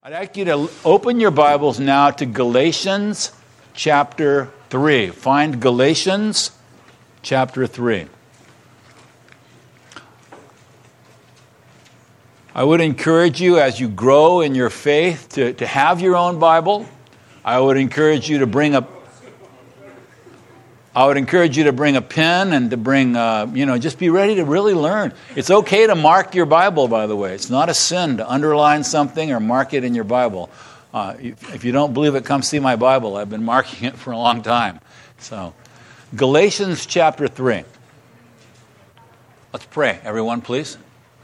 I'd like you to open your Bibles now to Galatians chapter 3. Find Galatians chapter 3. I would encourage you as you grow in your faith to have your own Bible. I would encourage you to bring a pen and to bring, just be ready to really learn. It's okay to mark your Bible, by the way. It's not a sin to underline something or mark it in your Bible. If you don't believe it, come see my Bible. I've been marking it for a long time. So, Galatians chapter 3. Let's pray, everyone, please.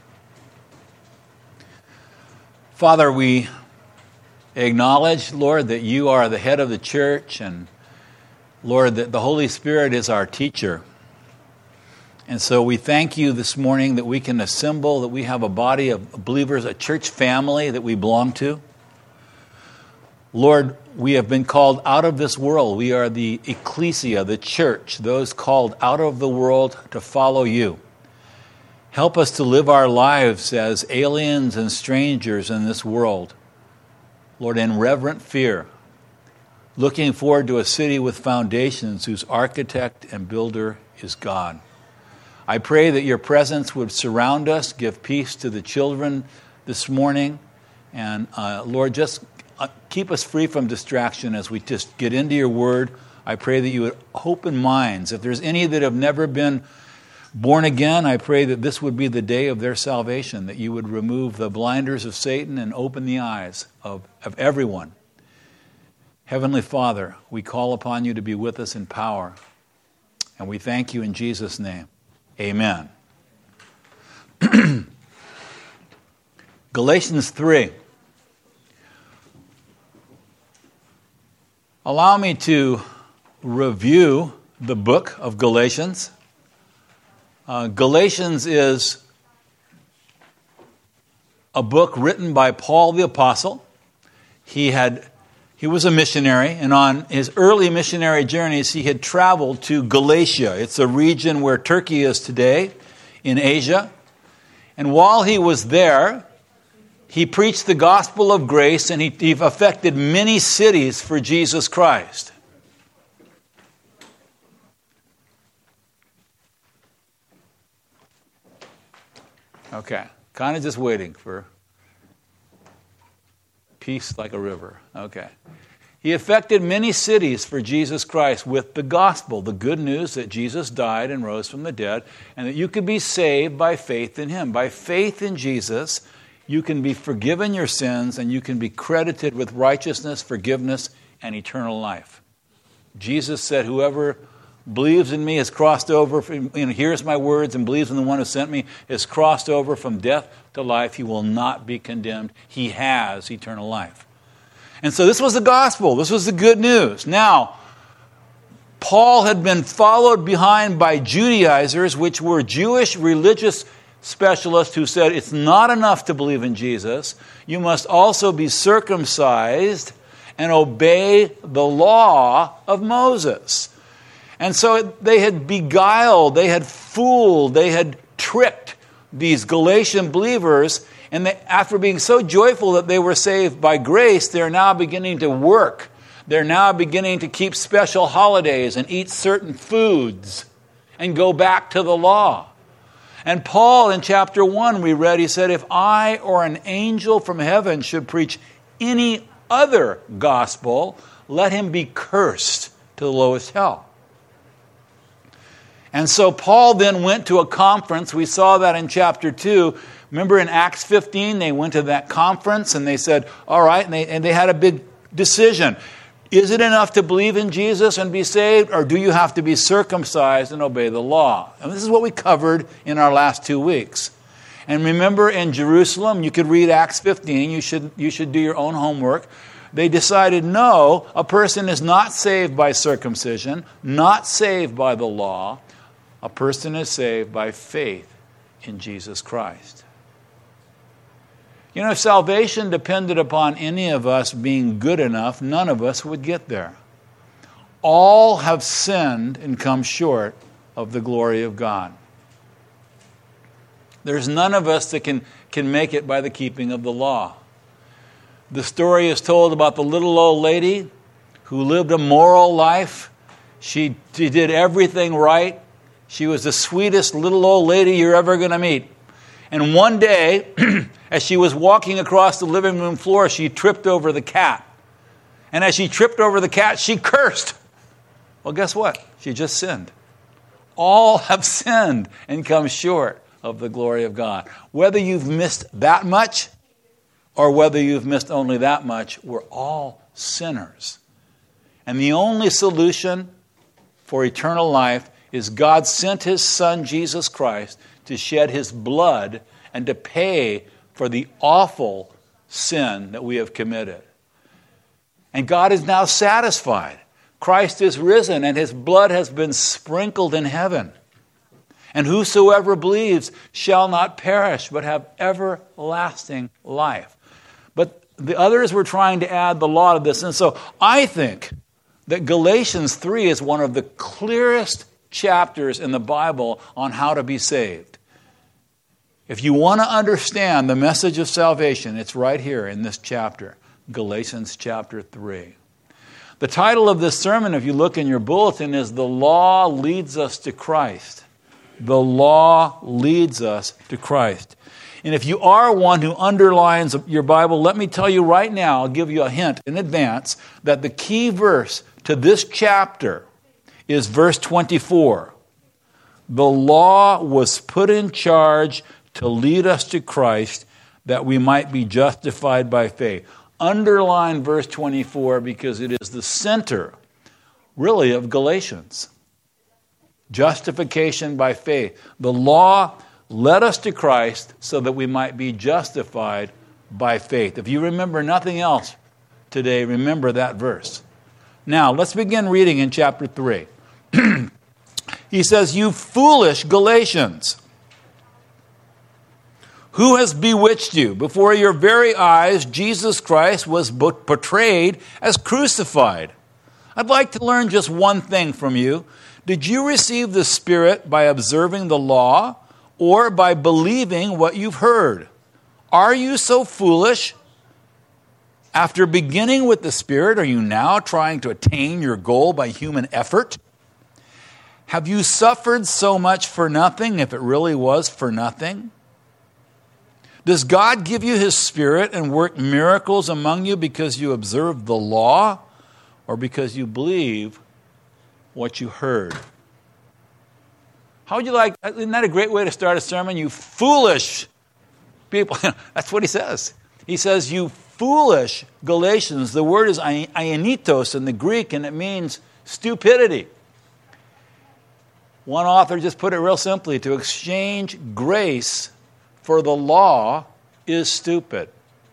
Father, we acknowledge, Lord, that you are the head of the church, and Lord, that the Holy Spirit is our teacher. And so we thank you this morning that we can assemble, that we have a body of believers, a church family that we belong to. Lord, we have been called out of this world. We are the ecclesia, the church, those called out of the world to follow you. Help us to live our lives as aliens and strangers in this world. Lord, in reverent fear, looking forward to a city with foundations whose architect and builder is God. I pray that your presence would surround us, give peace to the children this morning, and Lord, just keep us free from distraction as we just get into your word. I pray that you would open minds. If there's any that have never been born again, I pray that this would be the day of their salvation, that you would remove the blinders of Satan and open the eyes of everyone. Heavenly Father, we call upon you to be with us in power, and we thank you in Jesus' name. Amen. Galatians 3. Allow me to review the book of Galatians. Galatians is a book written by Paul the Apostle. He was a missionary, and on his early missionary journeys, he had traveled to Galatia. It's a region where Turkey is today, in Asia. And while he was there, he preached the gospel of grace, and he affected many cities for Jesus Christ. Okay, kind of just waiting for peace like a river. Okay. He affected many cities for Jesus Christ with the gospel, the good news that Jesus died and rose from the dead, and that you could be saved by faith in him. By faith in Jesus, you can be forgiven your sins, and you can be credited with righteousness, forgiveness, and eternal life. Jesus said, whoever believes in me is crossed over, hears my words and believes in the one who sent me, is crossed over from death to life. He will not be condemned. He has eternal life. And so this was the gospel. This was the good news. Now, Paul had been followed behind by Judaizers, which were Jewish religious specialists who said it's not enough to believe in Jesus. You must also be circumcised and obey the law of Moses. And so they had beguiled, they had fooled, they had tricked these Galatian believers, and after being so joyful that they were saved by grace, they're now beginning to work. They're now beginning to keep special holidays and eat certain foods and go back to the law. And Paul, in chapter 1, we read, he said, if I or an angel from heaven should preach any other gospel, let him be cursed to the lowest hell. And so Paul then went to a conference. We saw that in chapter 2. Remember in Acts 15, they went to that conference and they said, all right, and they had a big decision. Is it enough to believe in Jesus and be saved, or do you have to be circumcised and obey the law? And this is what we covered in our last 2 weeks. And remember in Jerusalem, you could read Acts 15. You should do your own homework. They decided, no, a person is not saved by circumcision, not saved by the law. A person is saved by faith in Jesus Christ. You know, if salvation depended upon any of us being good enough, none of us would get there. All have sinned and come short of the glory of God. There's none of us that can make it by the keeping of the law. The story is told about the little old lady who lived a moral life. She did everything right. She was the sweetest little old lady you're ever going to meet. And one day, as she was walking across the living room floor, she tripped over the cat. And as she tripped over the cat, she cursed. Well, guess what? She just sinned. All have sinned and come short of the glory of God. Whether you've missed that much or whether you've missed only that much, we're all sinners. And the only solution for eternal life is God sent His Son, Jesus Christ, to shed His blood and to pay for the awful sin that we have committed. And God is now satisfied. Christ is risen and His blood has been sprinkled in heaven. And whosoever believes shall not perish but have everlasting life. But the others were trying to add the law to this. And so I think that Galatians 3 is one of the clearest chapters in the Bible on how to be saved. If you want to understand the message of salvation, it's right here in this chapter, Galatians chapter 3. The title of this sermon, if you look in your bulletin, is The Law Leads Us to Christ. The law leads us to Christ. And if you are one who underlines your Bible, let me tell you right now, I'll give you a hint in advance, that the key verse to this chapter is verse 24. The law was put in charge to lead us to Christ that we might be justified by faith. Underline verse 24 because it is the center, really, of Galatians. Justification by faith. The law led us to Christ so that we might be justified by faith. If you remember nothing else today, remember that verse. Now, let's begin reading in chapter 3. He says, "You foolish Galatians, who has bewitched you? Before your very eyes, Jesus Christ was portrayed as crucified. I'd like to learn just one thing from you. Did you receive the Spirit by observing the law or by believing what you've heard? Are you so foolish? After beginning with the Spirit, are you now trying to attain your goal by human effort? Have you suffered so much for nothing if it really was for nothing? Does God give you His Spirit and work miracles among you because you observe the law or because you believe what you heard?" How would you like, isn't that a great way to start a sermon? You foolish people. That's what he says. He says, you foolish Galatians. The word is aionitos in the Greek, and it means stupidity. One author just put it real simply, to exchange grace for the law is stupid.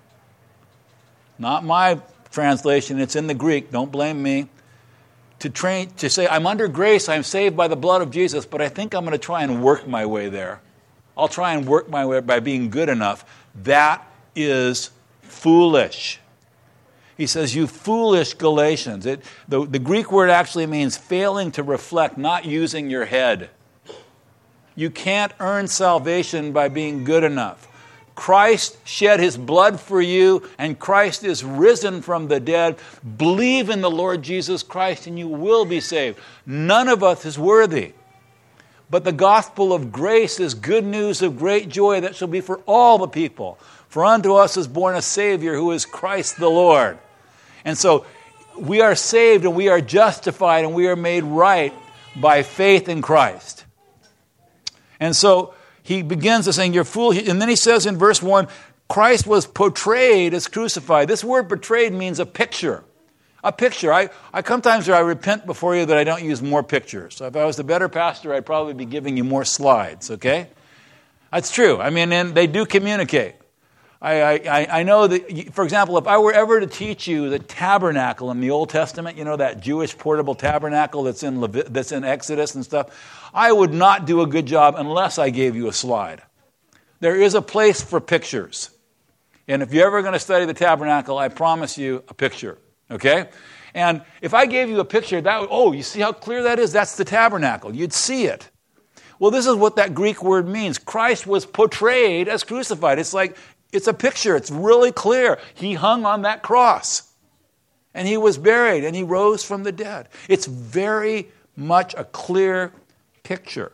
Not my translation, it's in the Greek, don't blame me. To say, I'm under grace, I'm saved by the blood of Jesus, but I think I'm going to try and work my way there. I'll try and work my way by being good enough. That is foolish. He says, you foolish Galatians. The Greek word actually means failing to reflect, not using your head. You can't earn salvation by being good enough. Christ shed His blood for you, and Christ is risen from the dead. Believe in the Lord Jesus Christ, and you will be saved. None of us is worthy. But the gospel of grace is good news of great joy that shall be for all the people. For unto us is born a Savior who is Christ the Lord. And so we are saved and we are justified and we are made right by faith in Christ. And so he begins by saying, you're foolish. And then he says in verse 1, Christ was portrayed as crucified. This word portrayed means a picture. A picture. I sometimes I repent before you that I don't use more pictures. So if I was the better pastor, I'd probably be giving you more slides, okay? That's true. I mean, and they do communicate. I know that, for example, if I were ever to teach you the tabernacle in the Old Testament, you know, that Jewish portable tabernacle that's in Exodus and stuff, I would not do a good job unless I gave you a slide. There is a place for pictures. And if you're ever going to study the tabernacle, I promise you a picture, okay? And if I gave you a picture, you see how clear that is? That's the tabernacle. You'd see it. Well, this is what that Greek word means. Christ was portrayed as crucified. It's like It's a picture. It's really clear. He hung on that cross. And he was buried. And he rose from the dead. It's very much a clear picture.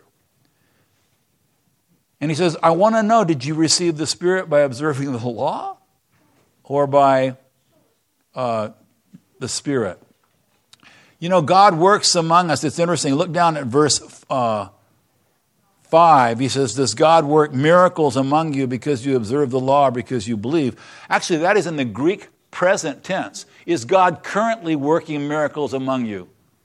And he says, I want to know, did you receive the Spirit by observing the law? Or by the Spirit? You know, God works among us. It's interesting. Look down at verse 5. He says, does God work miracles among you because you observe the law or because you believe? Actually, that is in the Greek present tense. Is God currently working miracles among you?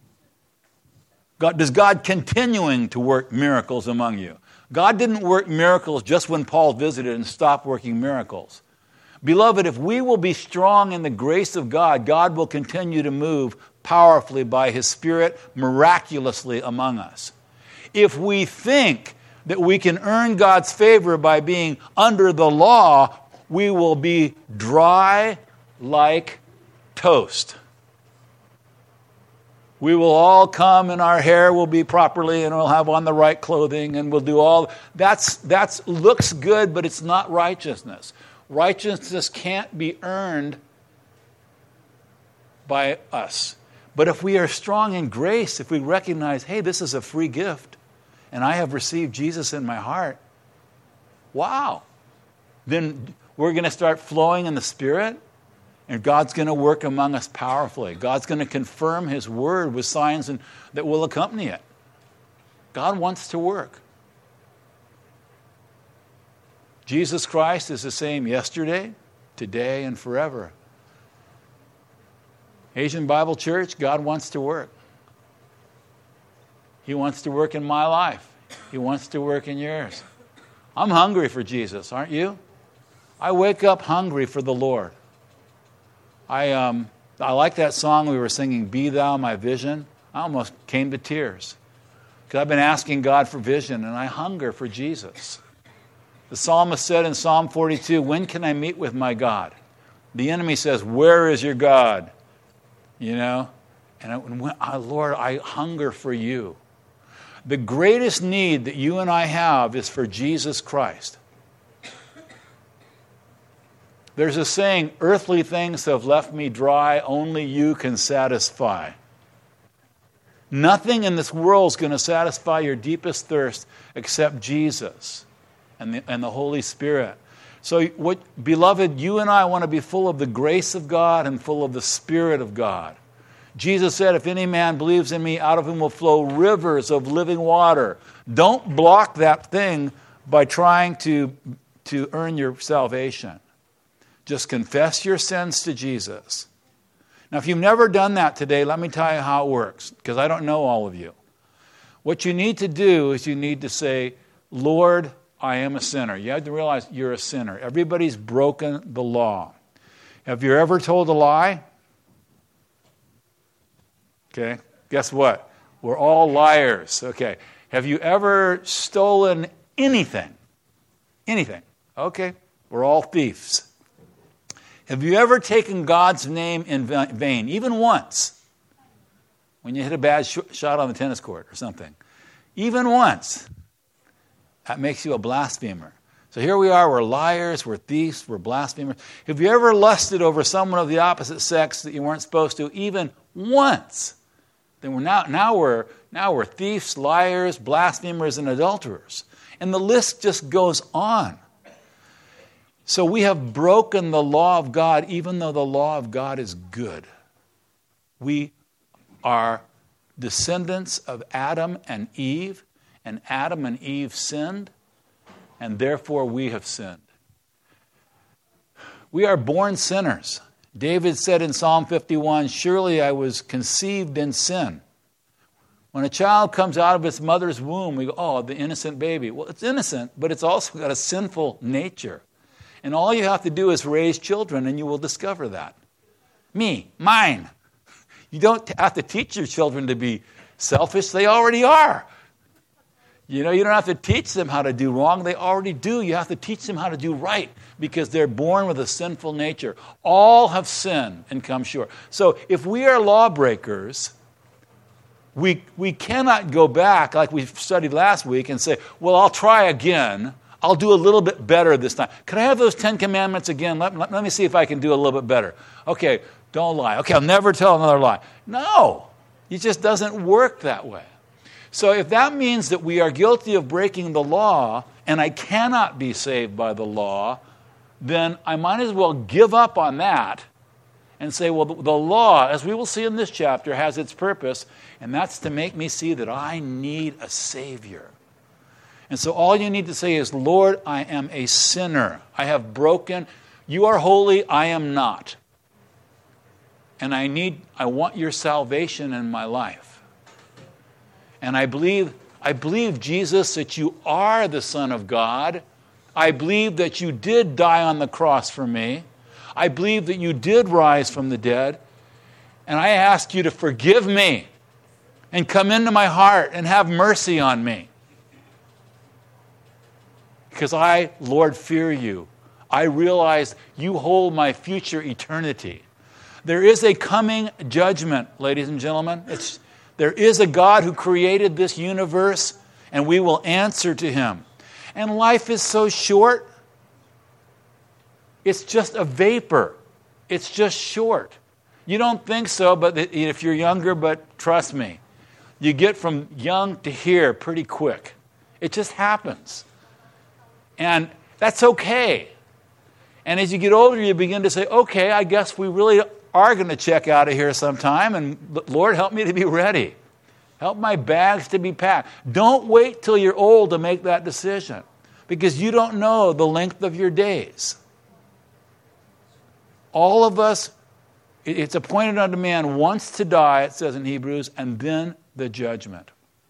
Does God continuing to work miracles among you? God didn't work miracles just when Paul visited and stopped working miracles. Beloved, if we will be strong in the grace of God, God will continue to move powerfully by His Spirit miraculously among us. If we think that we can earn God's favor by being under the law, we will be dry like toast. We will all come and our hair will be properly and we'll have on the right clothing and we'll do all. That's looks good, but it's not righteousness. Righteousness can't be earned by us. But if we are strong in grace, if we recognize, hey, this is a free gift and I have received Jesus in my heart, wow. Then we're going to start flowing in the Spirit. And God's going to work among us powerfully. God's going to confirm His word with signs that will accompany it. God wants to work. Jesus Christ is the same yesterday, today, and forever. Asian Bible Church, God wants to work. He wants to work in my life. He wants to work in yours. I'm hungry for Jesus, aren't you? I wake up hungry for the Lord. I like that song we were singing, Be Thou My Vision. I almost came to tears. Because I've been asking God for vision, and I hunger for Jesus. The psalmist said in Psalm 42, when can I meet with my God? The enemy says, where is your God? You know? And Lord, I hunger for you. The greatest need that you and I have is for Jesus Christ. There's a saying, earthly things have left me dry, only you can satisfy. Nothing in this world is going to satisfy your deepest thirst except Jesus and the Holy Spirit. So, beloved, you and I want to be full of the grace of God and full of the Spirit of God. Jesus said, if any man believes in me, out of him will flow rivers of living water. Don't block that thing by trying to earn your salvation. Just confess your sins to Jesus. Now, if you've never done that today, let me tell you how it works, because I don't know all of you. What you need to do is you need to say, Lord, I am a sinner. You have to realize you're a sinner. Everybody's broken the law. Have you ever told a lie? Okay, guess what? We're all liars. Okay, have you ever stolen anything? Anything. Okay, we're all thieves. Have you ever taken God's name in vain, even once? When you hit a bad shot on the tennis court or something. Even once. That makes you a blasphemer. So here we are, we're liars, we're thieves, we're blasphemers. Have you ever lusted over someone of the opposite sex that you weren't supposed to, even once? Then now we're thieves, liars, blasphemers, and adulterers. And the list just goes on. So we have broken the law of God, even though the law of God is good. We are descendants of Adam and Eve, and Adam and Eve sinned, and therefore we have sinned. We are born sinners. David said in Psalm 51, surely I was conceived in sin. When a child comes out of its mother's womb, we go, oh, the innocent baby. Well, it's innocent, but it's also got a sinful nature. And all you have to do is raise children, and you will discover that. Mine. You don't have to teach your children to be selfish. They already are. You know, you don't have to teach them how to do wrong. They already do. You have to teach them how to do right because they're born with a sinful nature. All have sinned and come short. So if we are lawbreakers, we cannot go back like we studied last week and say, well, I'll try again. I'll do a little bit better this time. Could I have those 10 commandments again? Let me see if I can do a little bit better. Okay, don't lie. Okay, I'll never tell another lie. No, it just doesn't work that way. So if that means that we are guilty of breaking the law, and I cannot be saved by the law, then I might as well give up on that and say, well, the law, as we will see in this chapter, has its purpose, and that's to make me see that I need a Savior. And so all you need to say is, Lord, I am a sinner. I have broken. You are holy, I am not. And I want your salvation in my life. And I believe, Jesus, that you are the Son of God. I believe that you did die on the cross for me. I believe that you did rise from the dead. And I ask you to forgive me and come into my heart and have mercy on me. Because I, Lord, fear you. I realize you hold my future eternity. There is a coming judgment, ladies and gentlemen. There is a God who created this universe, and we will answer to him. And life is so short. It's just a vapor. It's just short. You don't think so, but if you're younger, but trust me, you get from young to here pretty quick. It just happens. And that's okay. And as you get older, you begin to say, okay, I guess we really are going to check out of here sometime, and Lord, help me to be ready. Help my bags to be packed. Don't wait till you're old to make that decision, because you don't know the length of your days. All of us, it's appointed unto man once to die, it says in Hebrews, and then the judgment.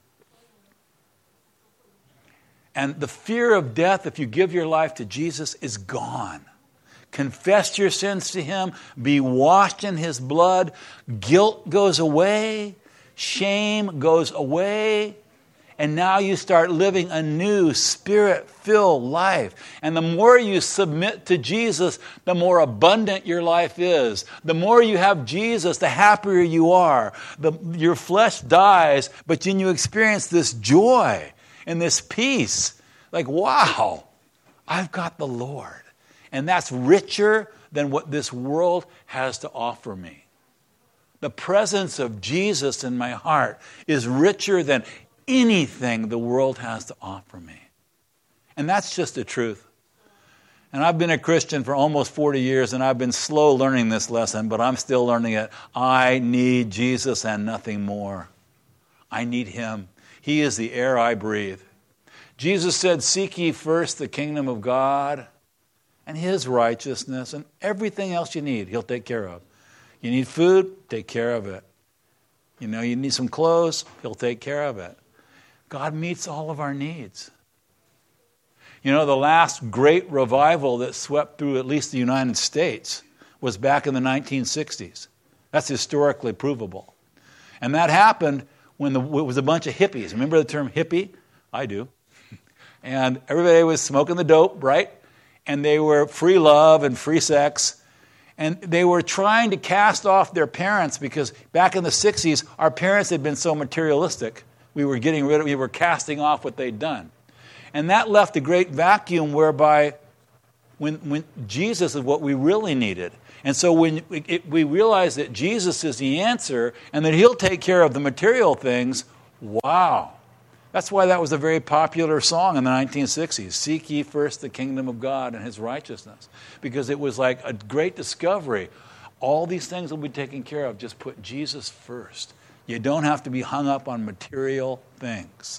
And the fear of death, if you give your life to Jesus, is gone. Confess your sins to him. Be washed in his blood. Guilt goes away. Shame goes away. And now you start living a new Spirit-filled life. And the more you submit to Jesus, the more abundant your life is. The more you have Jesus, the happier you are. Your flesh dies, but then you experience this joy and this peace. Like, wow, I've got the Lord. And that's richer than what this world has to offer me. The presence of Jesus in my heart is richer than anything the world has to offer me. And that's just the truth. And I've been a Christian for almost 40 years, and I've been slow learning this lesson, but I'm still learning it. I need Jesus and nothing more. I need him. He is the air I breathe. Jesus said, seek ye first the kingdom of God and his righteousness, and everything else you need, he'll take care of. You need food, take care of it. You need some clothes, he'll take care of it. God meets all of our needs. The last great revival that swept through at least the United States was back in the 1960s. That's historically provable. And that happened when it was a bunch of hippies. Remember the term hippie? I do. And everybody was smoking the dope, right? And they were free love and free sex. And they were trying to cast off their parents, because back in the 60s, our parents had been so materialistic. We were casting off what they'd done. And that left a great vacuum whereby when Jesus is what we really needed. And so when we realize that Jesus is the answer and that he'll take care of the material things, wow. That's why that was a very popular song in the 1960s. Seek ye first the kingdom of God and his righteousness. Because it was like a great discovery. All these things will be taken care of. Just put Jesus first. You don't have to be hung up on material things.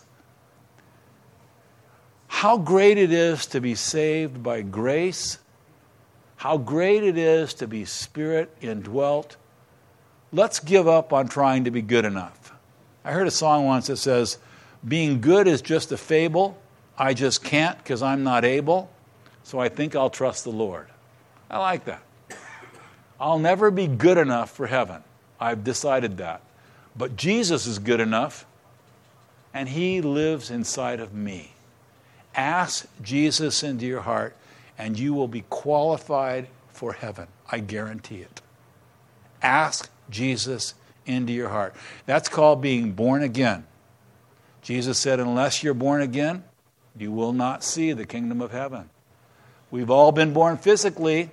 How great it is to be saved by grace. How great it is to be Spirit indwelt. Let's give up on trying to be good enough. I heard a song once that says, being good is just a fable. I just can't because I'm not able. So I think I'll trust the Lord. I like that. I'll never be good enough for heaven. I've decided that. But Jesus is good enough, and he lives inside of me. Ask Jesus into your heart, and you will be qualified for heaven. I guarantee it. Ask Jesus into your heart. That's called being born again. Jesus said, unless you're born again, you will not see the kingdom of heaven. We've all been born physically.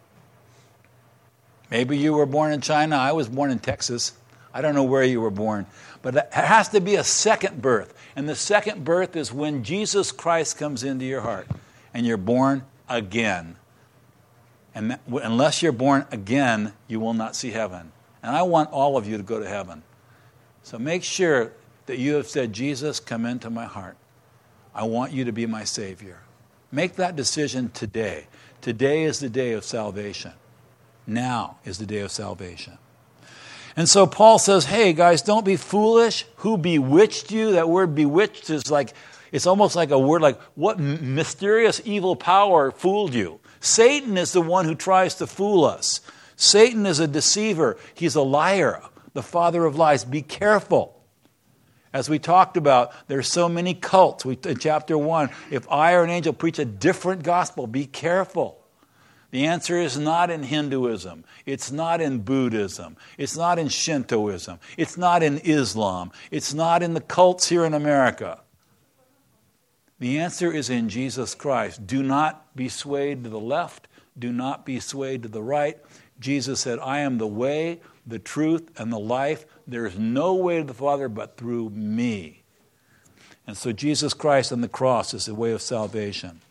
Maybe you were born in China. I was born in Texas. I don't know where you were born. But it has to be a second birth. And the second birth is when Jesus Christ comes into your heart and you're born again. And unless you're born again, you will not see heaven. And I want all of you to go to heaven. So make sure that you have said, Jesus, come into my heart. I want you to be my Savior. Make that decision today. Today is the day of salvation. Now is the day of salvation. And so Paul says, hey, guys, don't be foolish. Who bewitched you? That word bewitched is like, it's almost like a word like, what mysterious evil power fooled you? Satan is the one who tries to fool us. Satan is a deceiver. He's a liar, the father of lies. Be careful. As we talked about, there's so many cults. In chapter 1, if I or an angel preach a different gospel, be careful. The answer is not in Hinduism. It's not in Buddhism. It's not in Shintoism. It's not in Islam. It's not in the cults here in America. The answer is in Jesus Christ. Do not be swayed to the left. Do not be swayed to the right. Jesus said, I am the way, the truth, and the life. There is no way to the Father but through me. And so Jesus Christ on the cross is the way of salvation.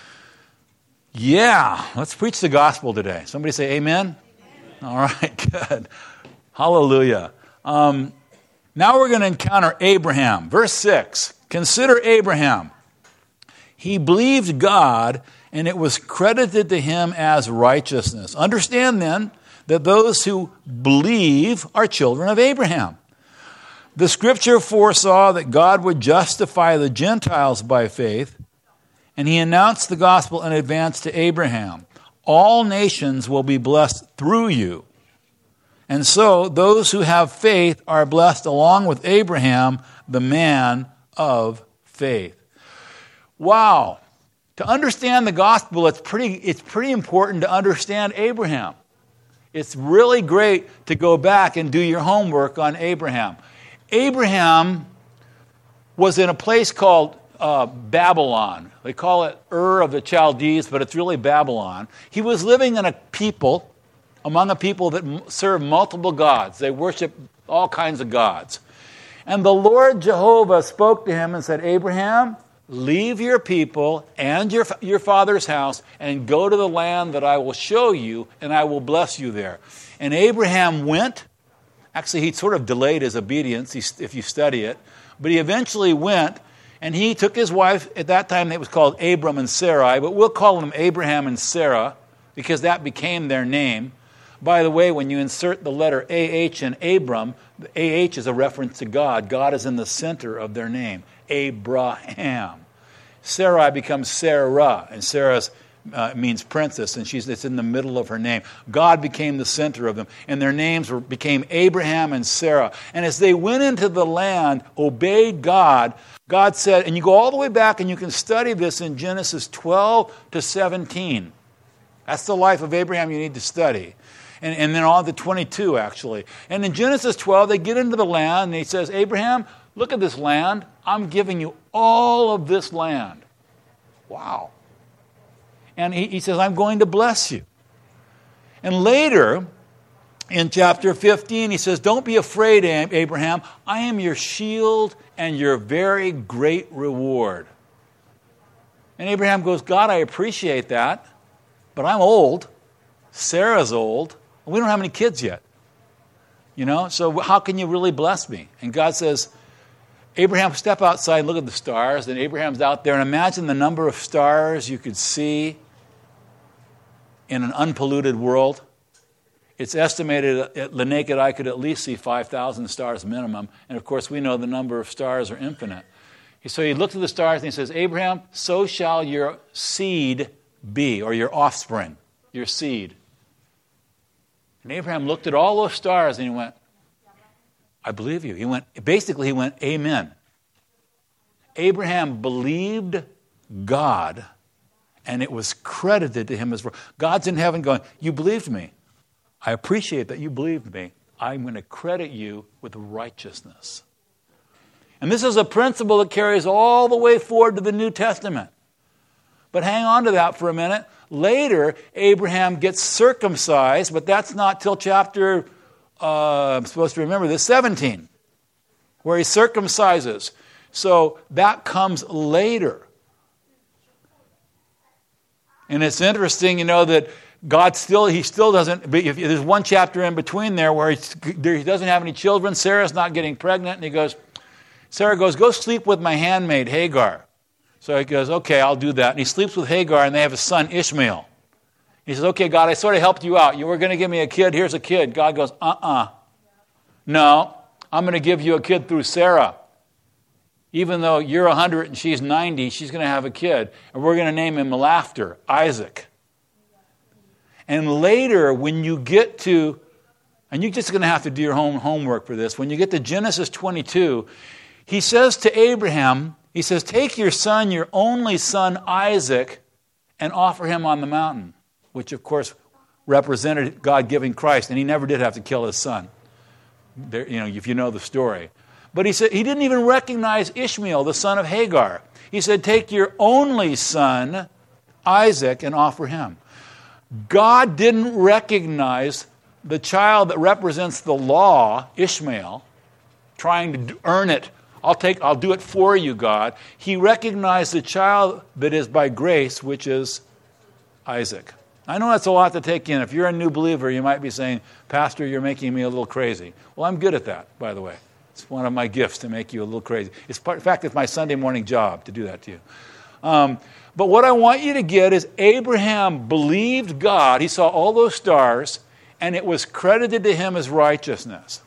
Yeah, let's preach the gospel today. Somebody say amen? Amen. All right, good. Hallelujah. Now we're going to encounter Abraham. Verse 6. Consider Abraham. He believed God, and it was credited to him as righteousness. Understand then that those who believe are children of Abraham. The scripture foresaw that God would justify the Gentiles by faith, and he announced the gospel in advance to Abraham. All nations will be blessed through you. And so those who have faith are blessed along with Abraham, the man of faith. Wow. To understand the gospel, it's pretty important to understand Abraham. It's really great to go back and do your homework on Abraham. Abraham was in a place called Babylon. They call it Ur of the Chaldees, but it's really Babylon. He was living in among a people that serve multiple gods. They worship all kinds of gods. And the Lord Jehovah spoke to him and said, Abraham, leave your people and your father's house and go to the land that I will show you, and I will bless you there. And Abraham went. Actually, he sort of delayed his obedience, if you study it. But he eventually went, and he took his wife. At that time, it was called Abram and Sarai, but we'll call them Abraham and Sarah because that became their name. By the way, when you insert the letter A-H in Abram, the A-H is a reference to God. God is in the center of their name. Abraham. Sarai becomes Sarah, and Sarah means princess, and it's in the middle of her name. God became the center of them, and their names became Abraham and Sarah. And as they went into the land, obeyed God, God said, and you go all the way back, and you can study this in Genesis 12 to 17. That's the life of Abraham you need to study. And then on to 22, actually. And in Genesis 12, they get into the land, and he says, Abraham, look at this land. I'm giving you all of this land. Wow. And he says, I'm going to bless you. And later, in chapter 15, he says, don't be afraid, Abraham. I am your shield and your very great reward. And Abraham goes, God, I appreciate that, but I'm old. Sarah's old. We don't have any kids yet. So how can you really bless me? And God says, Abraham, step outside and look at the stars. And Abraham's out there, and imagine the number of stars you could see in an unpolluted world. It's estimated that the naked eye could at least see 5,000 stars minimum. And of course, we know the number of stars are infinite. So he looked at the stars and he says, Abraham, so shall your seed be, or your offspring, your seed. And Abraham looked at all those stars and he went, I believe you. He went, amen. Abraham believed God, and it was credited to him as God's in heaven going, you believed me. I appreciate that you believed me. I'm going to credit you with righteousness. And this is a principle that carries all the way forward to the New Testament. But hang on to that for a minute. Later, Abraham gets circumcised, but that's not till chapter, I'm supposed to remember this, 17, where he circumcises. So that comes later. And it's interesting, that he still doesn't, but if there's one chapter in between there where he doesn't have any children, Sarah's not getting pregnant, and Sarah goes, go sleep with my handmaid, Hagar. So he goes, okay, I'll do that. And he sleeps with Hagar, and they have a son, Ishmael. He says, okay, God, I sort of helped you out. You were going to give me a kid. Here's a kid. God goes, no, I'm going to give you a kid through Sarah. Even though you're 100 and she's 90, she's going to have a kid. And we're going to name him after Isaac. And later, when you get to, and you're just going to have to do your homework for this, when you get to Genesis 22, he says to Abraham, he says, take your son, your only son, Isaac, and offer him on the mountain, which, of course, represented God giving Christ, and he never did have to kill his son, if you know the story. But he said he didn't even recognize Ishmael, the son of Hagar. He said, take your only son, Isaac, and offer him. God didn't recognize the child that represents the law, Ishmael, trying to earn it. I'll do it for you, God. He recognized the child that is by grace, which is Isaac. I know that's a lot to take in. If you're a new believer, you might be saying, Pastor, you're making me a little crazy. Well, I'm good at that, by the way. It's one of my gifts to make you a little crazy. In fact, it's my Sunday morning job to do that to you. But what I want you to get is Abraham believed God. He saw all those stars, and it was credited to him as righteousness.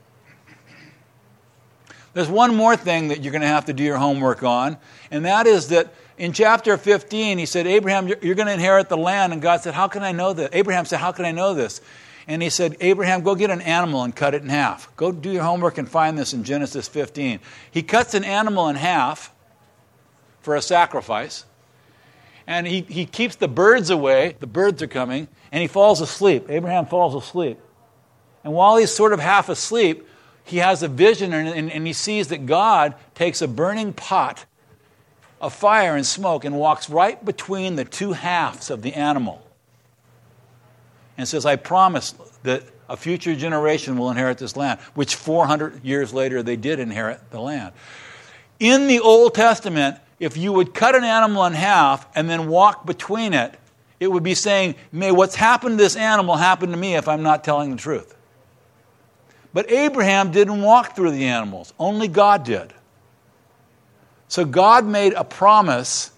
There's one more thing that you're going to have to do your homework on, and that is that in chapter 15, he said, Abraham, you're going to inherit the land. And God said, how can I know this? Abraham said, how can I know this? And he said, Abraham, go get an animal and cut it in half. Go do your homework and find this in Genesis 15. He cuts an animal in half for a sacrifice. And he keeps the birds away. The birds are coming. And he falls asleep. Abraham falls asleep. And while he's sort of half asleep, he has a vision and he sees that God takes a burning pot of fire and smoke and walks right between the two halves of the animal. And says, I promise that a future generation will inherit this land, which 400 years later they did inherit the land. In the Old Testament, if you would cut an animal in half and then walk between it, it would be saying, may what's happened to this animal happen to me if I'm not telling the truth. But Abraham didn't walk through the animals. Only God did. So God made a promise,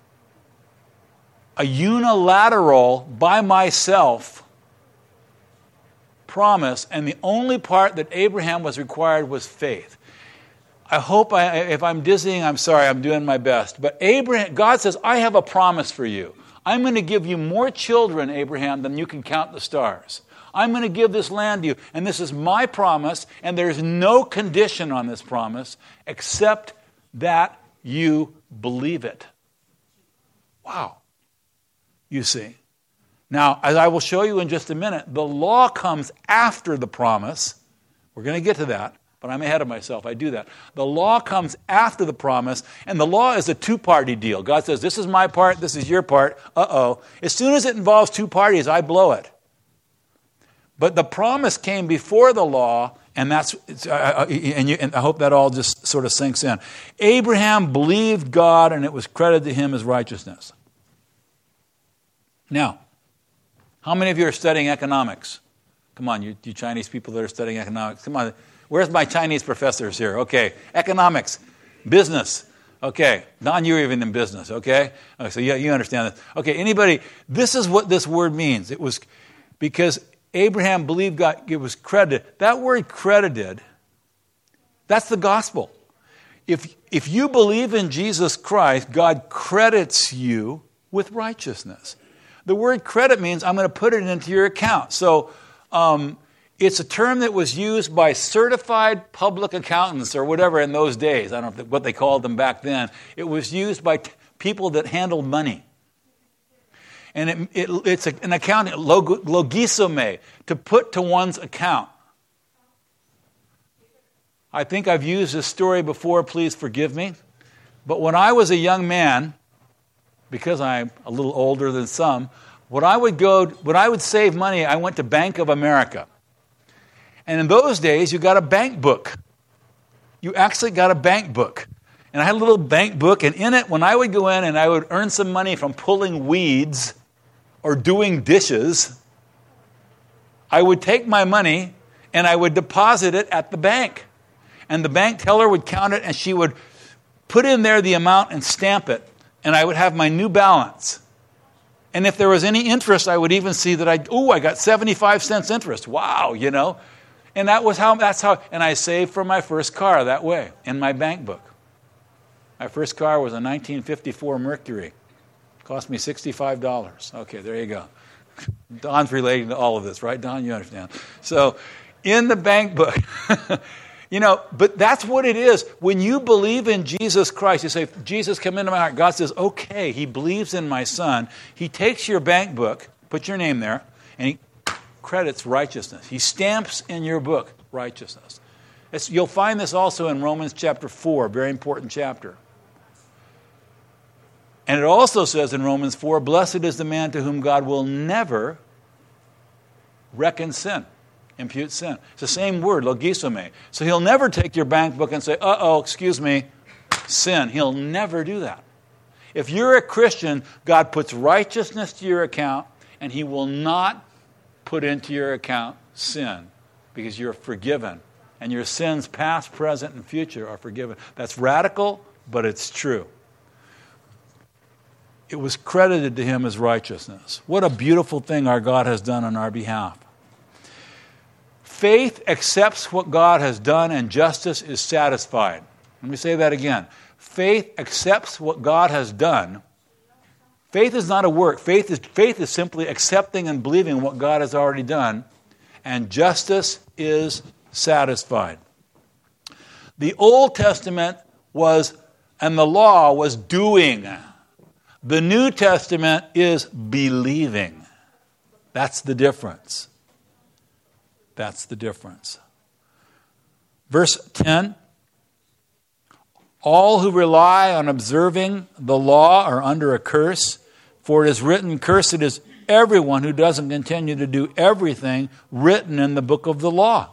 a unilateral, by myself promise, and the only part that Abraham was required was faith. I hope, if I'm dizzying, I'm sorry, I'm doing my best. But God says, I have a promise for you. I'm going to give you more children, Abraham, than you can count the stars. I'm going to give this land to you, and this is my promise, and there's no condition on this promise except that you believe it. Wow. You see. Now, as I will show you in just a minute, the law comes after the promise. We're going to get to that, but I'm ahead of myself. I do that. The law comes after the promise, and the law is a two-party deal. God says, this is my part, this is your part. As soon as it involves two parties, I blow it. But the promise came before the law, and I hope that all just sort of sinks in. Abraham believed God, and it was credited to him as righteousness. Now, how many of you are studying economics? Come on, you Chinese people that are studying economics. Come on, where's my Chinese professors here? Okay, economics, business. Okay, Don, you're even in business, okay? So yeah, you understand this. Okay, anybody, this is what this word means. It was because Abraham believed God, it was credited. That word credited, that's the gospel. If you believe in Jesus Christ, God credits you with righteousness. The word credit means I'm going to put it into your account. So it's a term that was used by certified public accountants or whatever in those days. I don't know what they called them back then. It was used by people that handled money. And it's an accounting, logisome, to put to one's account. I think I've used this story before, please forgive me. But when I was a young man, because I'm a little older than some, when I would save money, I went to Bank of America. And in those days, you got a bank book. You actually got a bank book. And I had a little bank book, and in it, when I would go in and I would earn some money from pulling weeds or doing dishes, I would take my money and I would deposit it at the bank. And the bank teller would count it, and she would put in there the amount and stamp it. And I would have my new balance. And if there was any interest, I would even see that I got 75 cents interest. Wow, And that's how, and I saved for my first car that way, in my bank book. My first car was a 1954 Mercury. It cost me $65. Okay, there you go. Don's relating to all of this, right, Don? You understand. So, in the bank book, but that's what it is. When you believe in Jesus Christ, you say, Jesus, come into my heart. God says, okay, he believes in my son. He takes your bank book, put your name there, and he credits righteousness. He stamps in your book righteousness. You'll find this also in Romans chapter 4, very important chapter. And it also says in Romans 4, blessed is the man to whom God will never reckon sin, impute sin. It's the same word, logisome. So he'll never take your bank book and say, excuse me, sin. He'll never do that. If you're a Christian, God puts righteousness to your account, and he will not put into your account sin, because you're forgiven. And your sins, past, present, and future, are forgiven. That's radical, but it's true. It was credited to him as righteousness. What a beautiful thing our God has done on our behalf. Faith accepts what God has done, and justice is satisfied. Let me say that again. Faith accepts what God has done. Faith is not a work. Faith is simply accepting and believing what God has already done, and justice is satisfied. The Old Testament and the law was doing. The New Testament is believing. That's the difference. That's the difference. Verse 10, all who rely on observing the law are under a curse, for it is written, cursed is everyone who doesn't continue to do everything written in the book of the law.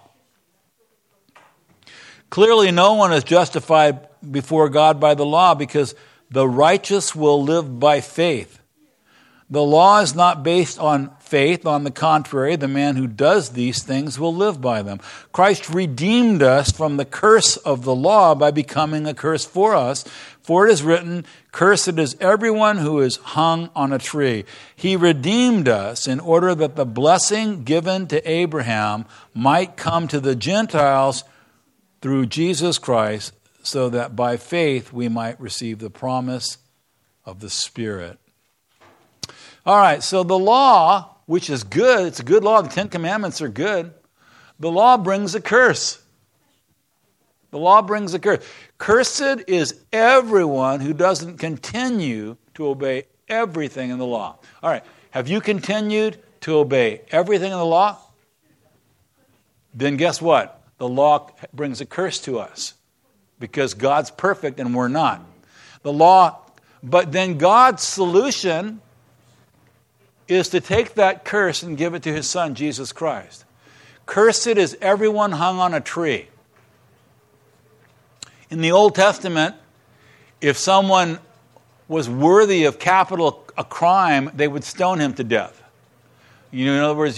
Clearly, no one is justified before God by the law, because the righteous will live by faith. The law is not based on faith. On the contrary, the man who does these things will live by them. Christ redeemed us from the curse of the law by becoming a curse for us. For it is written, cursed is everyone who is hung on a tree. He redeemed us in order that the blessing given to Abraham might come to the Gentiles through Jesus Christ, so that by faith we might receive the promise of the Spirit. All right, so the law, which is good, it's a good law. The Ten Commandments are good. The law brings a curse. The law brings a curse. Cursed is everyone who doesn't continue to obey everything in the law. All right, have you continued to obey everything in the law? Then guess what? The law brings a curse to us, because God's perfect and we're not. But then God's solution is to take that curse and give it to his son, Jesus Christ. Cursed is everyone hung on a tree. In the Old Testament, if someone was worthy of a crime, they would stone him to death. In other words,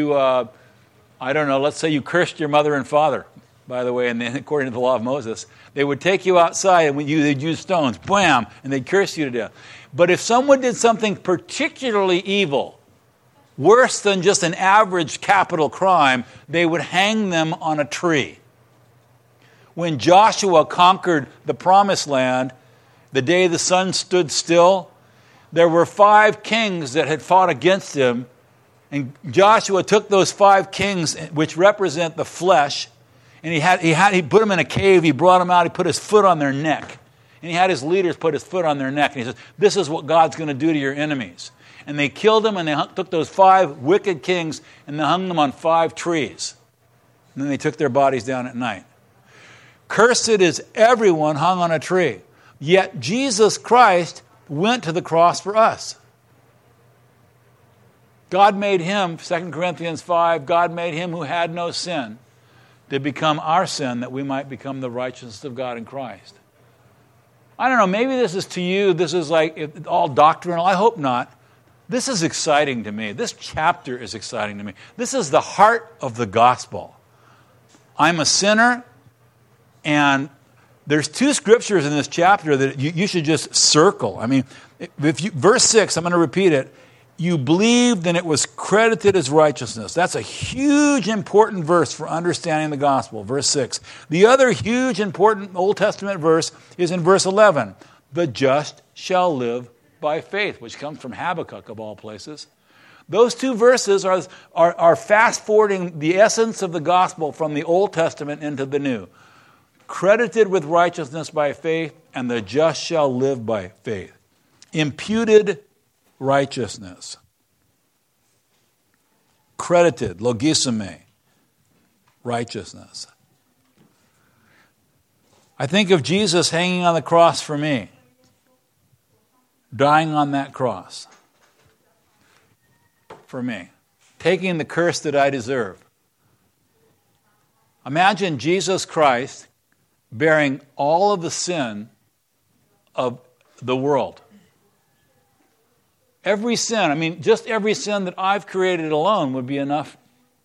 let's say you cursed your mother and father, by the way, and then according to the law of Moses, they would take you outside and they'd use stones, bam, and they'd curse you to death. But if someone did something particularly evil, worse than just an average capital crime, they would hang them on a tree. When Joshua conquered the Promised Land, the day the sun stood still, there were 5 kings that had fought against him, and Joshua took those 5 kings, which represent the flesh, and he put them in a cave, he brought them out, he put his foot on their neck. And he had his leaders put his foot on their neck. And he says, this is what God's going to do to your enemies. And they killed them, and they took those 5 wicked kings, and they hung them on 5 trees. And then they took their bodies down at night. Cursed is everyone hung on a tree. Yet Jesus Christ went to the cross for us. God made him, 2 Corinthians 5, God made him who had no sin to become our sin, that we might become the righteousness of God in Christ. I don't know, maybe this is to you, this is like all doctrinal. I hope not. This is exciting to me. This chapter is exciting to me. This is the heart of the gospel. I'm a sinner, and there's two scriptures in this chapter that you should just circle. I mean, verse 6, I'm going to repeat it. You believed and it was credited as righteousness. That's a huge, important verse for understanding the gospel, verse 6. The other huge, important Old Testament verse is in verse 11. The just shall live by faith, which comes from Habakkuk of all places. Those two verses are fast-forwarding the essence of the gospel from the Old Testament into the New. Credited with righteousness by faith, and the just shall live by faith. Imputed righteousness. Credited, logisome, righteousness. I think of Jesus hanging on the cross for me, dying on that cross for me, taking the curse that I deserve. Imagine Jesus Christ bearing all of the sin of the world. Every sin, just every sin that I've created alone would be enough.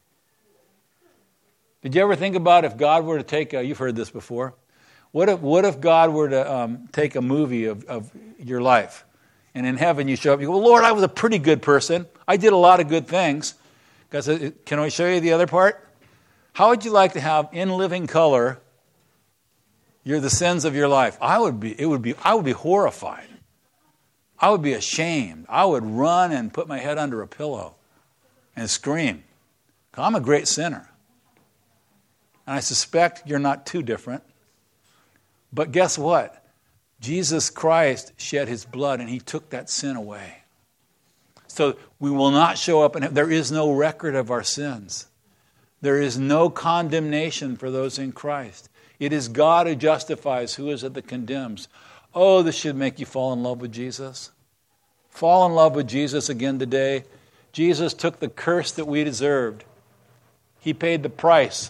Did you ever think about if God were to take you've heard this before, what if God were to take a movie of your life, and in heaven you show up, you go, well, Lord, I was a pretty good person. I did a lot of good things. Can I show you the other part? How would you like to have in living color the sins of your life? I would be horrified. I would be ashamed. I would run and put my head under a pillow and scream. I'm a great sinner. And I suspect you're not too different. But guess what? Jesus Christ shed his blood and he took that sin away. So we will not show up, and there is no record of our sins. There is no condemnation for those in Christ. It is God who justifies. Who is it that condemns? Oh, this should make you fall in love with Jesus. Fall in love with Jesus again today. Jesus took the curse that we deserved. He paid the price.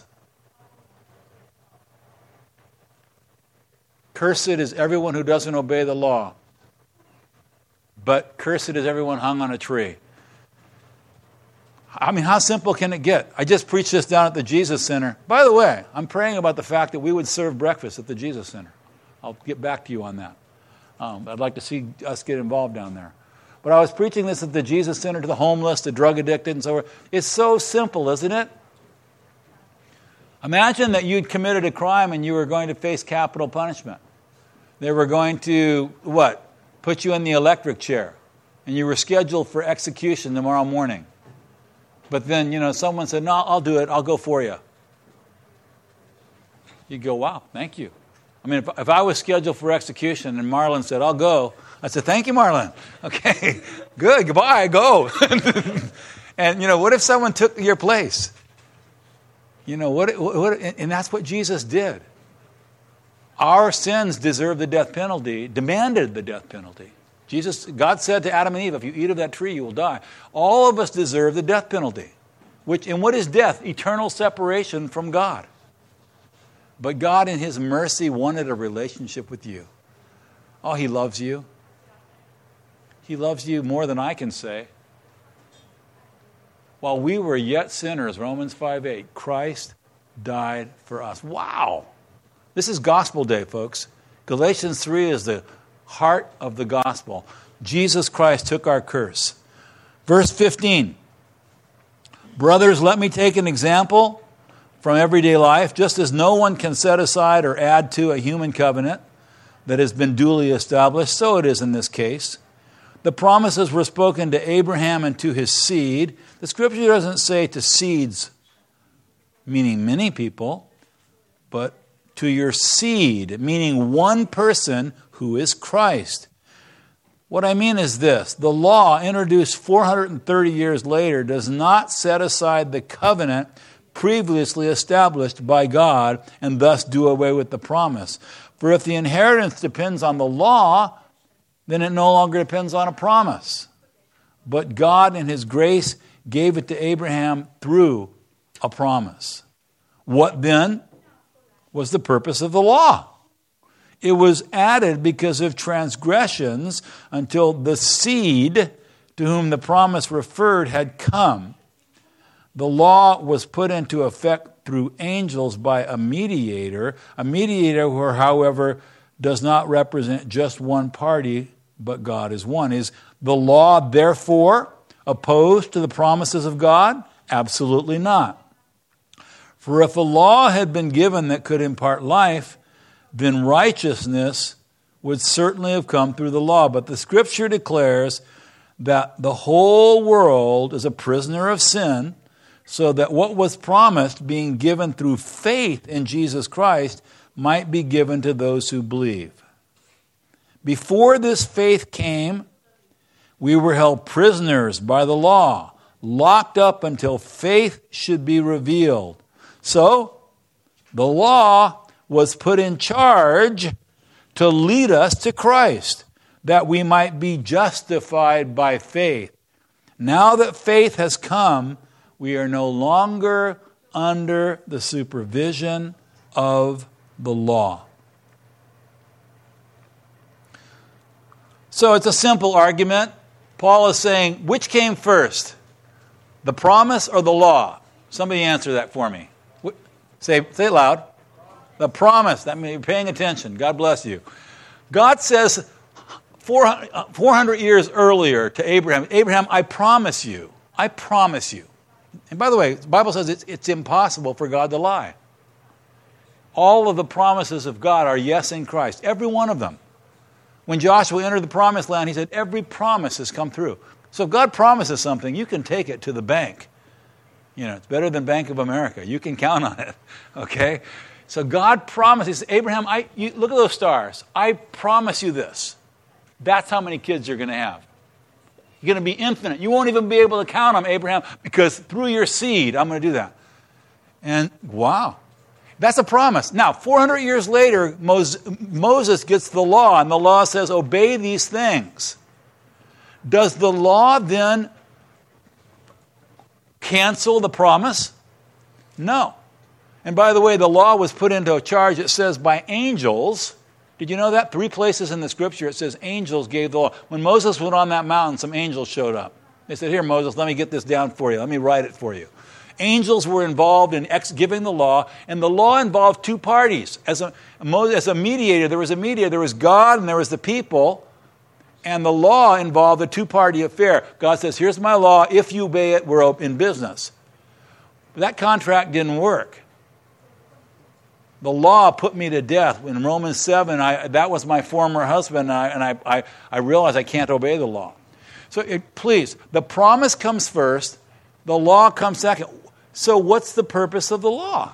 Cursed is everyone who doesn't obey the law. But cursed is everyone hung on a tree. How simple can it get? I just preached this down at the Jesus Center. By the way, I'm praying about the fact that we would serve breakfast at the Jesus Center. I'll get back to you on that. I'd like to see us get involved down there. But I was preaching this at the Jesus Center to the homeless, the drug addicted, and so forth. It's so simple, isn't it? Imagine that you'd committed a crime and you were going to face capital punishment. They were going to, put you in the electric chair. And you were scheduled for execution tomorrow morning. But then, someone said, no, I'll do it. I'll go for you. You go, wow, thank you. If I was scheduled for execution and Marlon said, I'll go, I said, thank you, Marlon. Okay, good, goodbye, go. And, what if someone took your place? And that's what Jesus did. Our sins deserve the death penalty, demanded the death penalty. God said to Adam and Eve, if you eat of that tree, you will die. All of us deserve the death penalty. And what is death? Eternal separation from God. But God in his mercy wanted a relationship with you. Oh, he loves you. He loves you more than I can say. While we were yet sinners, Romans 5:8, Christ died for us. Wow! This is gospel day, folks. Galatians 3 is the heart of the gospel. Jesus Christ took our curse. Verse 15. Brothers, let me take an example from everyday life. Just as no one can set aside or add to a human covenant that has been duly established, so it is in this case. The promises were spoken to Abraham and to his seed. The scripture doesn't say to seeds, meaning many people, but to your seed, meaning one person who is Christ. What I mean is this: the law, introduced 430 years later, does not set aside the covenant previously established by God and thus do away with the promise. For if the inheritance depends on the law, then it no longer depends on a promise. But God in His grace gave it to Abraham through a promise. What then was the purpose of the law? It was added because of transgressions until the seed to whom the promise referred had come. The law was put into effect through angels by a mediator who, however, does not represent just one party, but God is one. Is the law, therefore, opposed to the promises of God? Absolutely not. For if a law had been given that could impart life, then righteousness would certainly have come through the law. But the Scripture declares that the whole world is a prisoner of sin, so that what was promised, being given through faith in Jesus Christ, might be given to those who believe. Before this faith came, we were held prisoners by the law, locked up until faith should be revealed. So, the law was put in charge to lead us to Christ, that we might be justified by faith. Now that faith has come, we are no longer under the supervision of the law. So it's a simple argument. Paul is saying, which came first? The promise or the law? Somebody answer that for me. Say it loud. The promise. That means you're paying attention. God bless you. God says 400 years earlier to Abraham, Abraham, I promise you. I promise you. And by the way, the Bible says it's impossible for God to lie. All of the promises of God are yes in Christ. Every one of them. When Joshua entered the promised land, he said, every promise has come through. So if God promises something, you can take it to the bank. You know, it's better than Bank of America. You can count on it. Okay? So God promises, Abraham, look at those stars. I promise you this. That's how many kids you're going to have. You're going to be infinite. You won't even be able to count them, Abraham, because through your seed, I'm going to do that. And wow. That's a promise. Now, 400 years later, Moses gets the law, and the law says, obey these things. Does the law then cancel the promise? No. And by the way, the law was put into charge, it says, by angels. Did you know that? 3 places in the Scripture it says angels gave the law. When Moses went on that mountain, some angels showed up. They said, here, Moses, let me get this down for you. Let me write it for you. Angels were involved in giving the law, and the law involved 2 parties. As a mediator, there was God and there was the people, and the law involved a 2-party affair. God says, here's my law. If you obey it, we're in business. But that contract didn't work. The law put me to death. In Romans 7, that was my former husband, and I realized I can't obey the law. So please, the promise comes first, the law comes second. So what's the purpose of the law?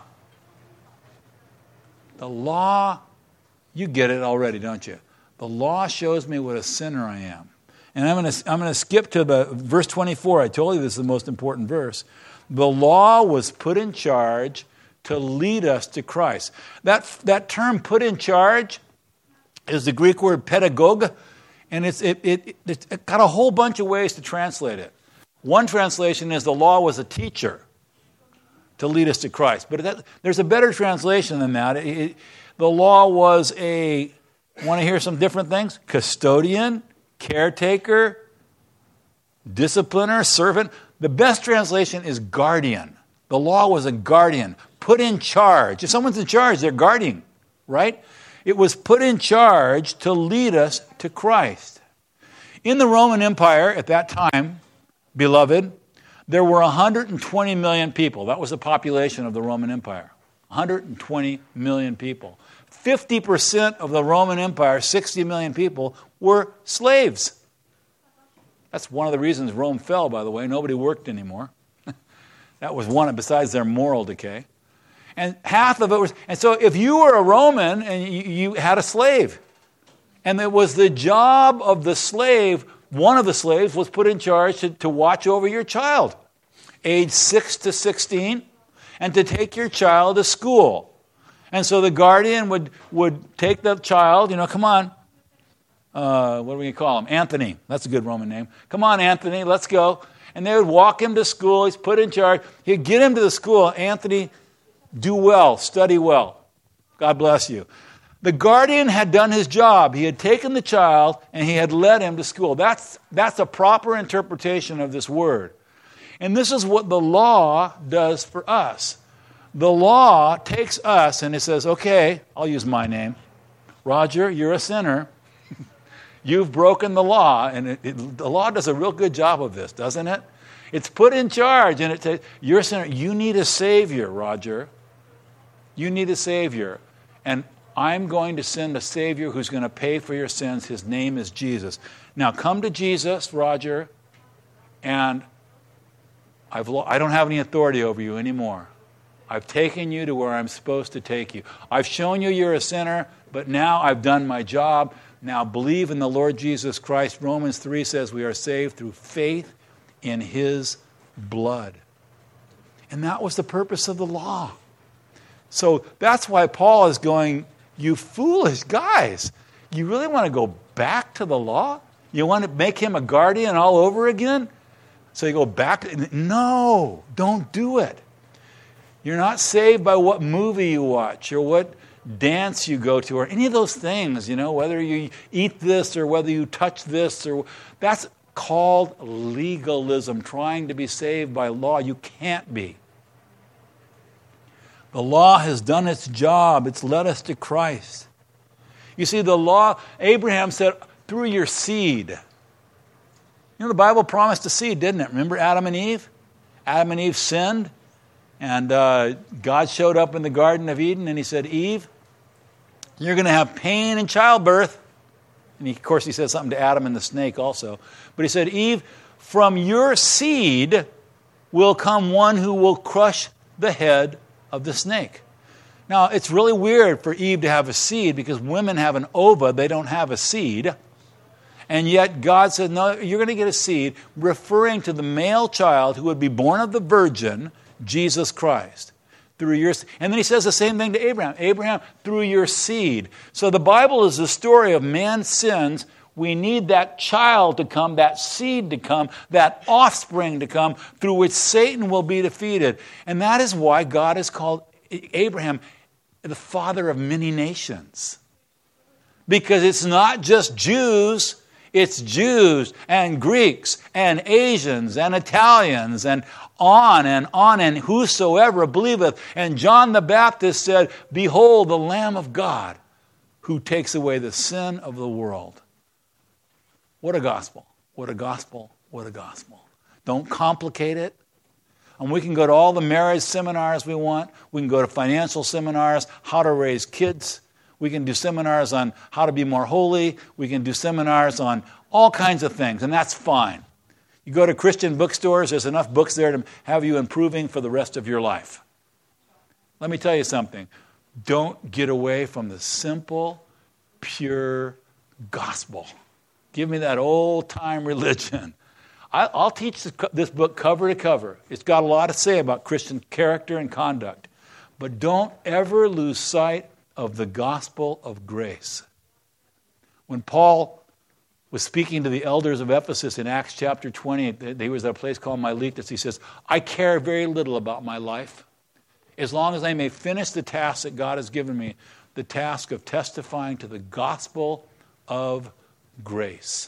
The law, you get it already, don't you? The law shows me what a sinner I am. And I'm going to skip to the verse 24. I told you this is the most important verse. The law was put in charge to lead us to Christ. That term, put in charge, is the Greek word pedagogue, and it's got a whole bunch of ways to translate it. One translation is the law was a teacher to lead us to Christ. But there's a better translation than that. The law was want to hear some different things? Custodian, caretaker, discipliner, servant. The best translation is guardian. The law was a guardian, put in charge. If someone's in charge, they're guarding, right? It was put in charge to lead us to Christ. In the Roman Empire at that time, beloved, there were 120 million people. That was the population of the Roman Empire. 120 million people. 50% of the Roman Empire, 60 million people, were slaves. That's one of the reasons Rome fell, by the way. Nobody worked anymore. That was one, besides their moral decay. And half of it was... And so if you were a Roman and you had a slave, and it was the job of the slave, one of the slaves was put in charge to watch over your child, age 6 to 16. and to take your child to school. And so the guardian would take the child, come on. What do we call him? Anthony. That's a good Roman name. Come on, Anthony, let's go. And they would walk him to school. He's put in charge. He'd get him to the school. Anthony, do well, study well. God bless you. The guardian had done his job. He had taken the child and he had led him to school. That's a proper interpretation of this word. And this is what the law does for us. The law takes us and it says, okay, I'll use my name. Roger, you're a sinner. You've broken the law. And the law does a real good job of this, doesn't it? It's put in charge and it says, you're a sinner. You need a Savior, Roger. You need a Savior. And I'm going to send a Savior who's going to pay for your sins. His name is Jesus. Now come to Jesus, Roger, and I don't have any authority over you anymore. I've taken you to where I'm supposed to take you. I've shown you you're a sinner, but now I've done my job. Now believe in the Lord Jesus Christ. Romans 3 says we are saved through faith in His blood. And that was the purpose of the law. So that's why Paul is going, you foolish guys. You really want to go back to the law? You want to make him a guardian all over again? So you go back? No, don't do it. You're not saved by what movie you watch or what dance you go to or any of those things, whether you eat this or whether you touch this. That's called legalism, trying to be saved by law. You can't be. The law has done its job. It's led us to Christ. You see, the law, Abraham said, through your seed. The Bible promised a seed, didn't it? Remember Adam and Eve? Adam and Eve sinned. And God showed up in the Garden of Eden and He said, Eve, you're going to have pain in childbirth. And of course, He said something to Adam and the snake also. But He said, Eve, from your seed will come one who will crush the head of the snake. Now, it's really weird for Eve to have a seed because women have an ova, they don't have a seed. And yet God said, no, you're going to get a seed, referring to the male child who would be born of the virgin, Jesus Christ. Through your, and then He says the same thing to Abraham. Abraham, through your seed. So the Bible is the story of man's sins. We need that child to come, that seed to come, that offspring to come, through which Satan will be defeated. And that is why God has called Abraham the father of many nations. Because it's not just Jews, it's Jews and Greeks and Asians and Italians and and whosoever believeth. And John the Baptist said, behold the Lamb of God who takes away the sin of the world. What a gospel. What a gospel. What a gospel. Don't complicate it. And we can go to all the marriage seminars we want. We can go to financial seminars, how to raise kids. We can do seminars on how to be more holy. We can do seminars on all kinds of things, and that's fine. You go to Christian bookstores, there's enough books there to have you improving for the rest of your life. Let me tell you something. Don't get away from the simple, pure gospel. Give me that old-time religion. I'll teach this book cover to cover. It's got a lot to say about Christian character and conduct. But don't ever lose sight of the gospel of grace. When Paul was speaking to the elders of Ephesus in Acts chapter 20, they was at a place called Miletus. He says, I care very little about my life, as long as I may finish the task that God has given me, the task of testifying to the gospel of grace.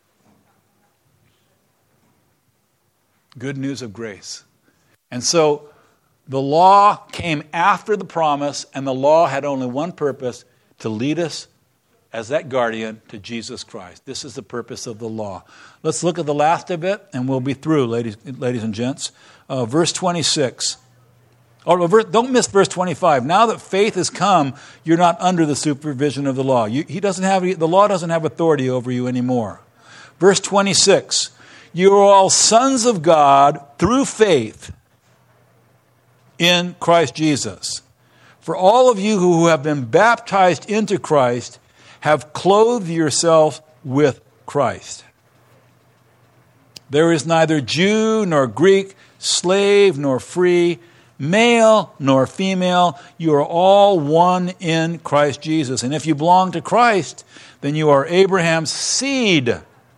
Good news of grace. And so the law came after the promise, and the law had only one purpose, to lead us as that guardian to Jesus Christ. This is the purpose of the law. Let's look at the last of it, and we'll be through, ladies and gents. Verse 26. Don't miss verse 25. Now that faith has come, you're not under the supervision of the law. The law doesn't have authority over you anymore. Verse 26. You are all sons of God through faith in Christ Jesus. For all of you who have been baptized into Christ have clothed yourself with Christ. There is neither Jew nor Greek, slave nor free, male nor female. You are all one in Christ Jesus. And if you belong to Christ, then you are Abraham's seed,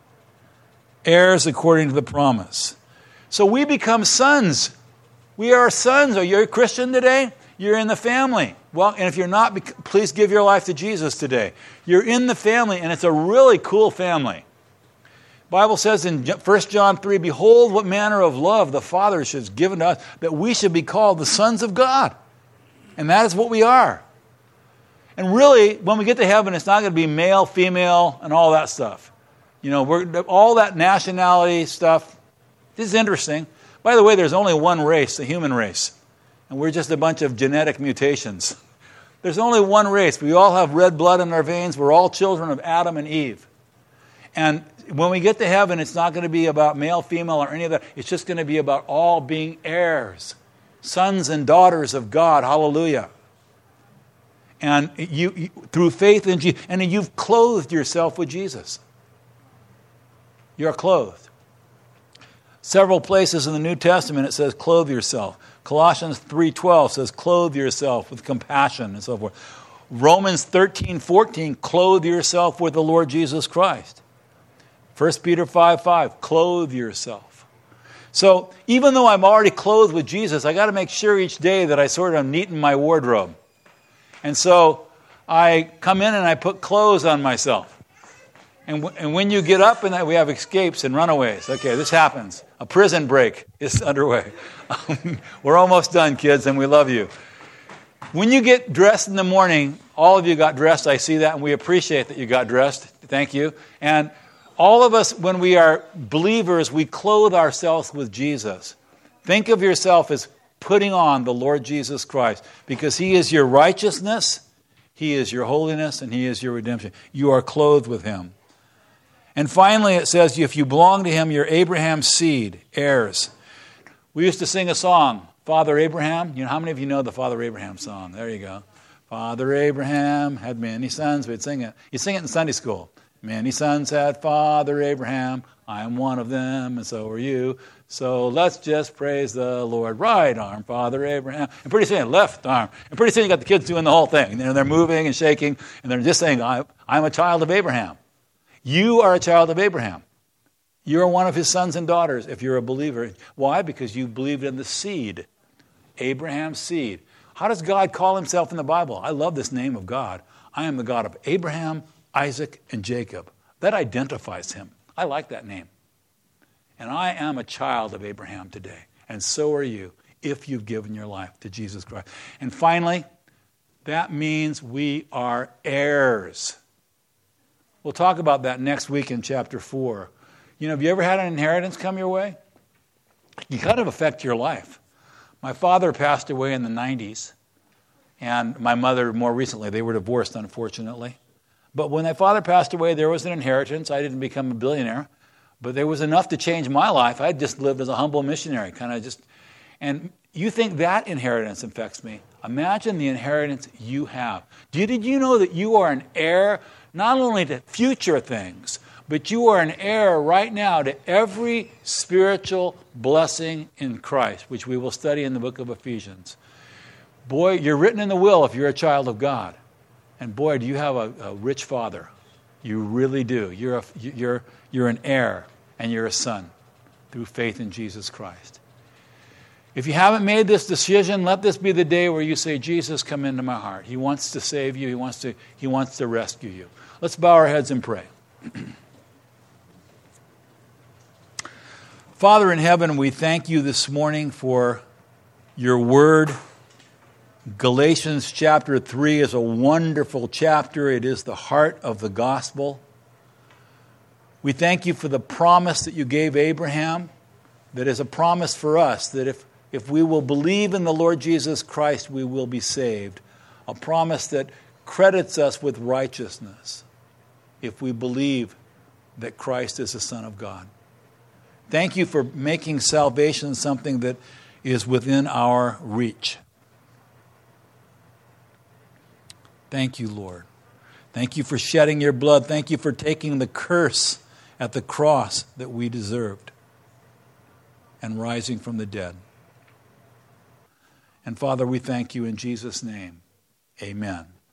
heirs according to the promise. So we become sons. We are sons. Are you a Christian today? You're in the family. Well, and if you're not, please give your life to Jesus today. You're in the family, and it's a really cool family. The Bible says in 1 John 3, behold what manner of love the Father has given to us, that we should be called the sons of God. And that is what we are. And really, when we get to heaven, it's not going to be male, female, and all that stuff. You know, all that nationality stuff. This is interesting. By the way, there's only one race, the human race. And we're just a bunch of genetic mutations. There's only one race. We all have red blood in our veins. We're all children of Adam and Eve. And when we get to heaven, it's not going to be about male, female, or any of that. It's just going to be about all being heirs, sons and daughters of God. Hallelujah. And you through faith in Jesus, and you've clothed yourself with Jesus. You're clothed. Several places in the New Testament it says, clothe yourself. Colossians 3:12 says, clothe yourself with compassion and so forth. Romans 13:14, clothe yourself with the Lord Jesus Christ. 1 Peter 5:5, clothe yourself. So even though I'm already clothed with Jesus, I got to make sure each day that I sort of neaten my wardrobe. And so I come in and I put clothes on myself. And when you get up, and we have escapes and runaways. Okay, this happens. A prison break is underway. We're almost done, kids, and we love you. When you get dressed in the morning, all of you got dressed. I see that, and we appreciate that you got dressed. Thank you. And all of us, when we are believers, we clothe ourselves with Jesus. Think of yourself as putting on the Lord Jesus Christ, because He is your righteousness, He is your holiness, and He is your redemption. You are clothed with Him. And finally, it says, if you belong to Him, you're Abraham's seed, heirs. We used to sing a song, Father Abraham. You know, how many of you know the Father Abraham song? There you go. Father Abraham had many sons. We'd sing it. You sing it in Sunday school. Many sons had Father Abraham. I am one of them, and so are you. So let's just praise the Lord. Right arm, Father Abraham. And pretty soon, left arm. And pretty soon you got the kids doing the whole thing. And they're moving and shaking, and they're just saying, I'm a child of Abraham. You are a child of Abraham. You're one of his sons and daughters if you're a believer. Why? Because you believed in the seed, Abraham's seed. How does God call himself in the Bible? I love this name of God. I am the God of Abraham, Isaac, and Jacob. That identifies him. I like that name. And I am a child of Abraham today. And so are you if you've given your life to Jesus Christ. And finally, that means we are heirs. We'll talk about that next week in chapter 4. You know, have you ever had an inheritance come your way? You kind of affect your life. My father passed away in the 90s, and my mother more recently. They were divorced, unfortunately. But when my father passed away, there was an inheritance. I didn't become a billionaire, but there was enough to change my life. I just lived as a humble missionary, and you think that inheritance affects me. Imagine the inheritance you have. Did you know that you are an heir not only to future things, but you are an heir right now to every spiritual blessing in Christ, which we will study in the book of Ephesians. Boy, you're written in the will if you're a child of God. And boy, do you have a rich father. You really do. You're an heir, and you're a son through faith in Jesus Christ. If you haven't made this decision, let this be the day where you say, Jesus, come into my heart. He wants to save you. He wants to rescue you. Let's bow our heads and pray. Father in heaven, we thank you this morning for your word. Galatians chapter 3 is a wonderful chapter. It is the heart of the gospel. We thank you for the promise that you gave Abraham, that is a promise for us, that if we will believe in the Lord Jesus Christ, we will be saved. A promise that credits us with righteousness if we believe that Christ is the Son of God. Thank you for making salvation something that is within our reach. Thank you, Lord. Thank you for shedding your blood. Thank you for taking the curse at the cross that we deserved and rising from the dead. And Father, we thank you in Jesus' name. Amen.